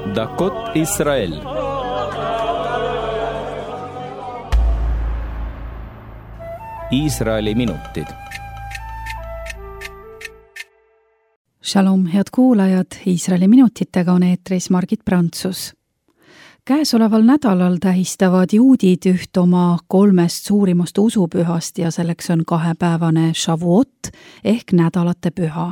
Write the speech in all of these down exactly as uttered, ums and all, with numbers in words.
דקות ישראל. Iisraeli minutid. Shalom, head kuulajad, Iisraeli minutitega on eetris Margit Prantsus. Käesoleval nädalal tähistavad juudid üht oma kolmest suurimast usupühast ja selleks on kahepäevane Shavuot ehk nädalate püha.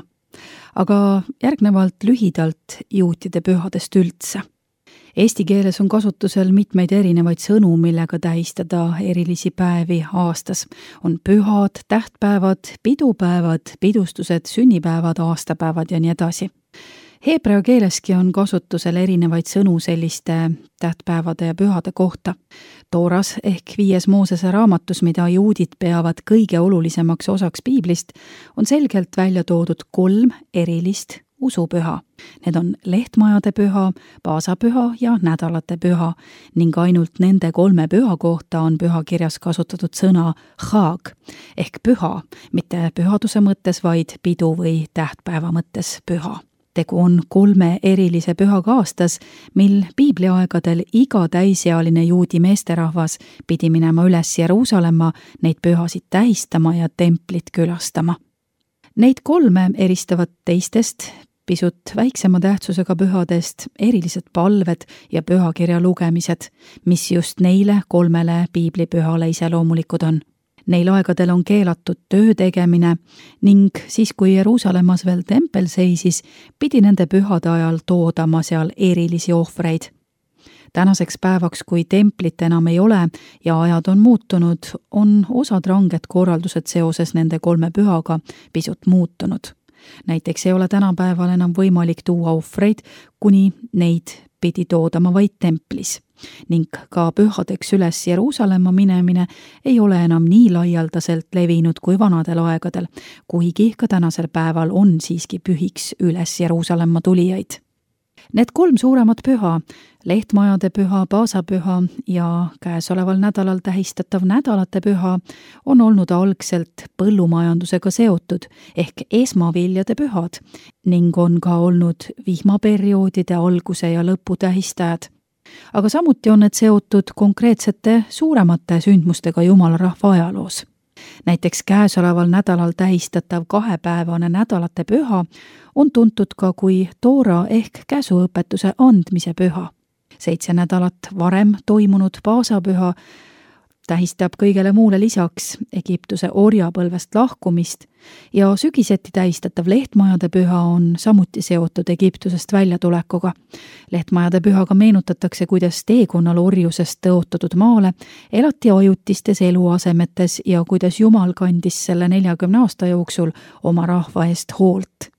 Aga järgnevalt lühidalt juutide pühadest üldse. Eesti keeles on kasutusel mitmeid erinevaid sõnu, millega tähistada erilisi päevi aastas. On pühad, tähtpäevad, pidupäevad, pidustused, sünnipäevad, aastapäevad ja nii edasi. Heebrea keeleski on kasutusel erinevaid sõnu selliste tähtpäevade ja pühade kohta. Tooras ehk viies Moosese raamatus, mida juudid peavad kõige olulisemaks osaks piiblist, on selgelt välja toodud kolm erilist usupüha. Need on lehtmajade püha, paasapüha ja nädalate püha ning ainult nende kolme püha kohta on pühakirjas kasutatud sõna chag ehk püha, mitte pühaduse mõttes, vaid pidu või tähtpäeva mõttes püha. Tegu on kolme erilise pühaga aastas, mil piibliaegadel iga täisealine juudi meesterahvas pidi minema üles Jeruusalemma neid pühasid tähistama ja templit külastama. Neid kolme eristavad teistest pisut väiksema tähtsusega pühadest erilised palved ja pühakirja lugemised, mis just neile kolmele piiblipühale iseloomulikud on. Neil aegadel on keelatud töö tegemine ning siis, kui Jeruusalemmas veel tempel seisis, pidi nende pühade ajal toodama seal erilisi ohvreid. Tänaseks päevaks, kui templit enam ei ole ja ajad on muutunud, on osad ranged korraldused seoses nende kolme pühaga pisut muutunud. Näiteks ei ole tänapäeval enam võimalik tuua ohvreid, kuni neid pidi toodama vaid templis. Ning ka pühadeks üles Jeruusalemma minemine ei ole enam nii laialdaselt levinud kui vanadel aegadel, kuigi ka tänasel päeval on siiski pühiks üles Jeruusalemma tulijaid. Need kolm suuremat püha, lehtmajade püha, paasapüha ja käesoleval nädalal tähistatav nädalate püha, on olnud algselt põllumajandusega seotud ehk esmaviljade pühad ning on ka olnud vihmaperioodide alguse ja lõpu tähistajad. Aga samuti on need seotud konkreetsete suuremate sündmustega Jumala rahva ajaloos. Näiteks käesoleval nädalal tähistatav kahepäevane nädalate püha on tuntud ka kui Toora ehk käsuõpetuse andmise püha. Seitse nädalat varem toimunud paasapüha tähistab kõigele muule lisaks Egiptuse orjapõlvest lahkumist ja sügiseti tähistatav lehtmajade püha on samuti seotud Egiptusest väljatulekuga. Lehtmajade pühaga meenutatakse, kuidas teekonnal orjusest tõotatud maale elati ajutistes eluasemetes ja kuidas Jumal kandis selle neljakümne aasta jooksul oma rahva eest hoolt.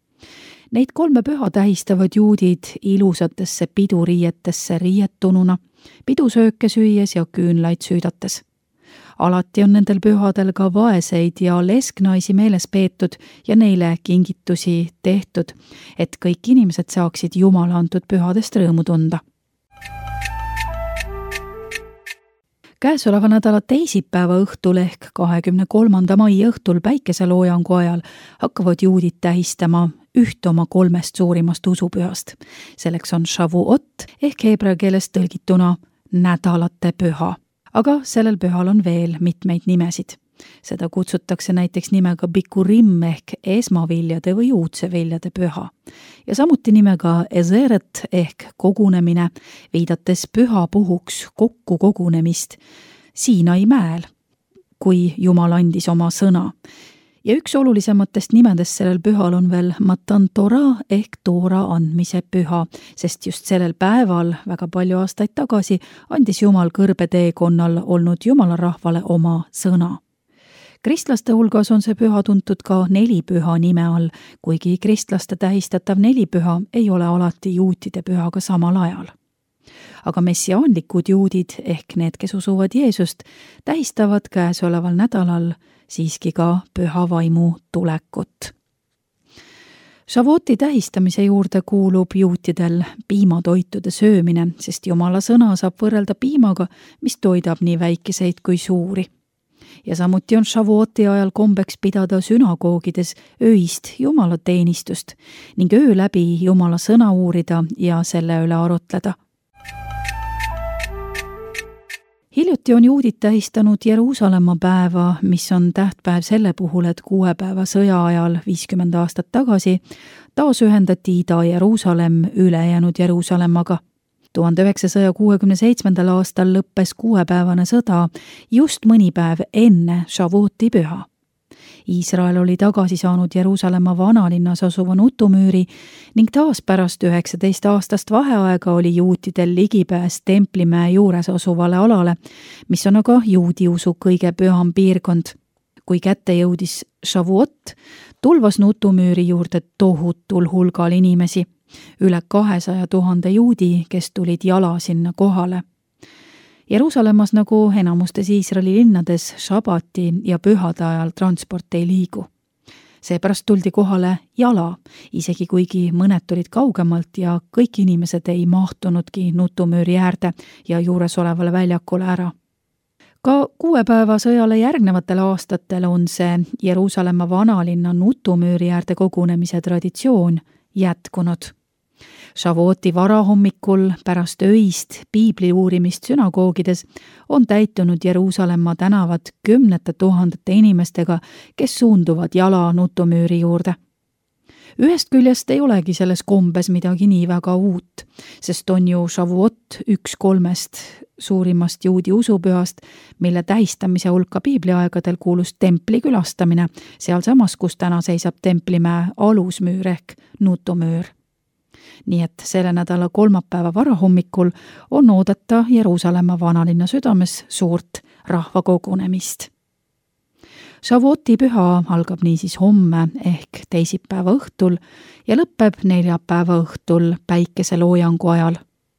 Neid kolme püha tähistavad juudid ilusatesse piduriietesse riietununa, pidusööke süües ja küünlaid süüdates. Alati on nendel pühadel ka vaeseid ja lesknaisi meeles peetud ja neile kingitusi tehtud, et kõik inimesed saaksid Jumala antud pühadest rõõmu tunda. Käesoleva nädala teisipäeva õhtul ehk kahekümne kolmanda mai õhtul päikeseloojangu ajal hakkavad juudid tähistama üht oma kolmest suurimast usupühast. Selleks on Shavuot ehk heebrea keeles tõlgituna nädalate püha. Aga sellel pühal on veel mitmeid nimesid. Seda kutsutakse näiteks nimega Bikurim ehk esmaviljade või uudseviljade püha. Ja samuti nimega Ezeret ehk kogunemine, viidates püha puhuks kokku kogunemist Siinai mäel, kui Jumal andis oma sõna. Ja üks olulisematest nimedest sellel pühal on veel Matan Torah ehk Toora andmise püha, sest just sellel päeval väga palju aastaid tagasi andis Jumal kõrbeteekonnal olnud Jumala rahvale oma sõna. Kristlaste hulgas on see püha tuntud ka nelipüha nime all, kuigi kristlaste tähistatav nelipüha ei ole alati juutide pühaga samal ajal. Aga messiaanlikud juudid ehk need, kes usuvad Jeesust, tähistavad käesoleval nädalal siiski ka püha vaimu tulekut. Shavuoti tähistamise juurde kuulub juutidel piimatoitude söömine, sest Jumala sõna saab võrrelda piimaga, mis toidab nii väikeseid kui suuri. ja samuti on Shavuoti ajal kombeks pidada sünagoogides öist jumalateenistust ning öö läbi Jumala sõna uurida ja selle üle arutleda. Hiljuti on juudid tähistanud Jeruusalemma päeva, mis on tähtpäev selle puhul, et kuue päeva sõja ajal viiskümmend aastat tagasi taas ühendati Ida-Jeruusalemm ülejäänud Jeruusalemmaga. tuhande üheksasaja kuuekümne seitsmendal aastal lõppes kuuepäevane sõda just mõni päev enne Shavuoti püha. Iisrael oli tagasi saanud Jeruusalemma vanalinnas asuva nutumüüri ning taas pärast üheksateist aastast vaheaega oli juutidel ligipääs Templimäe juures asuvale alale, mis on aga juudi usu kõige püham piirkond. Kui kätte jõudis Shavuot, tulvas nutumüüri juurde tohutul hulgal inimesi, üle kahesaja tuhande juudi, kes tulid jala sinna kohale. Jeruusalemmas nagu enamustes Iisraeli linnades šabati ja pühade ajal transport ei liigu. Seepärast tuldi kohale jala, isegi kuigi mõned tulid kaugemalt ja kõik inimesed ei mahtunudki nutumüüri äärde ja juures olevale väljakule ära. Ka kuue päeva sõjale järgnevatel aastatel on see Jeruusalemma vanalinna nutumüüri äärde kogunemise traditsioon jätkunud. Shavuoti varahommikul pärast öist piibli uurimist sünagoogides on täitunud Jeruusalemma tänavad kümnete tuhandete inimestega, kes suunduvad jala nutumüüri juurde. Ühest küljest ei olegi selles kombes midagi nii väga uut, sest on ju Shavuot üks kolmest suurimast juudi usupühast, mille tähistamise hulka piibliaegadel kuulus templi külastamine, sealsamas, kus täna seisab Templimäe alusmüür ehk nutumüür. Nii et selle nädala kolmapäeva varahommikul on oodata Jeruusalemma vanalinna südames suurt rahvakogunemist. Shavuoti püha algab niisiis homme ehk teisipäeva õhtul ja lõpeb neljapäeva õhtul päikeseloojangu ajal.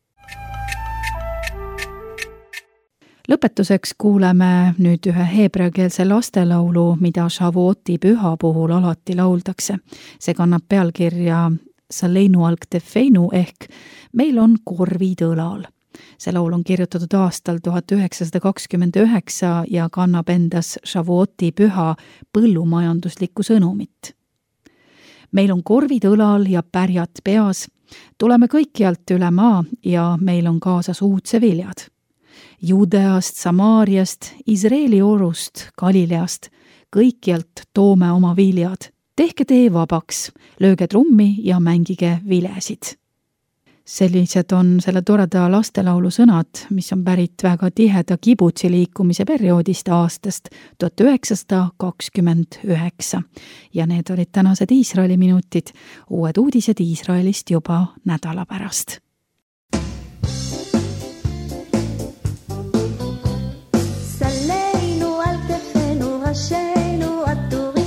Lõpetuseks kuuleme nüüd ühe heebreakeelse lastelaulu, mida Shavuoti püha puhul alati lauldakse. See kannab pealkirja Saleinu al-Ktefeinu ehk meil on korvid õlal. See laul on kirjutatud aastal tuhat üheksasada kakskümmend üheksa ja kannab endas Shavuoti püha põllumajanduslikku sõnumit. Meil on korvid õlal ja pärjad peas, tuleme kõikjalt üle maa ja meil on kaasas uudseviljad. Juudeast, Samaariast, Iisraeli orust, Galileast, kõikjalt toome oma viljad. Tehke tee vabaks, lööge trummi ja mängige vilesid. Sellised on selle toreda lastelaulu sõnad, mis on pärit väga tiheda kibutsi liikumise perioodist aastast tuhat üheksasada kakskümmend üheksa. Ja need olid tänased Iisraeli minutid, uued uudised Iisraelist juba nädala pärast. Saleinu al-Ktefeinu rašeinu aturim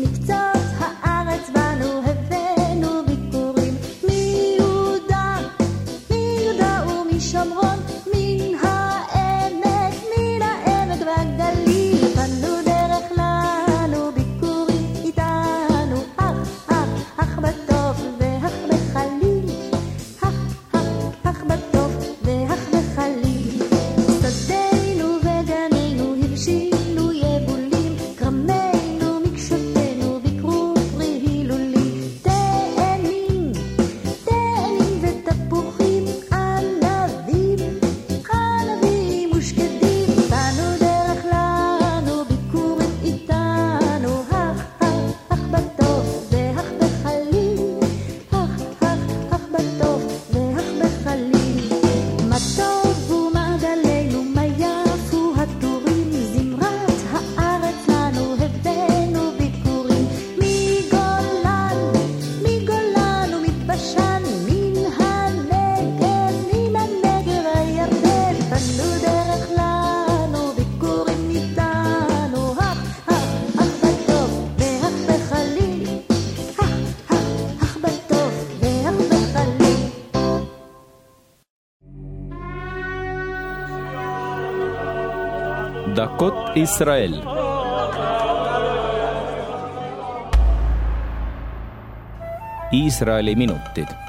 דקות ישראל. Iisraeli minutid.